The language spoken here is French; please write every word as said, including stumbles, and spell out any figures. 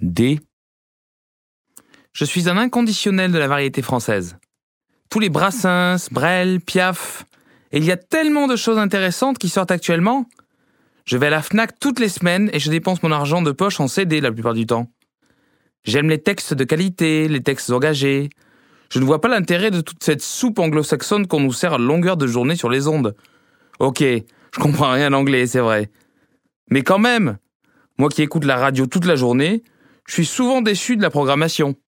D. Je suis un inconditionnel de la variété française. Tous les Brassens, Brel, Piaf, et il y a tellement de choses intéressantes qui sortent actuellement. Je vais à la Fnac toutes les semaines et je dépense mon argent de poche en C D la plupart du temps. J'aime les textes de qualité, les textes engagés. Je ne vois pas l'intérêt de toute cette soupe anglo-saxonne qu'on nous sert à longueur de journée sur les ondes. Ok, je comprends rien en anglais, c'est vrai. Mais quand même, moi qui écoute la radio toute la journée, je suis souvent déçu de la programmation.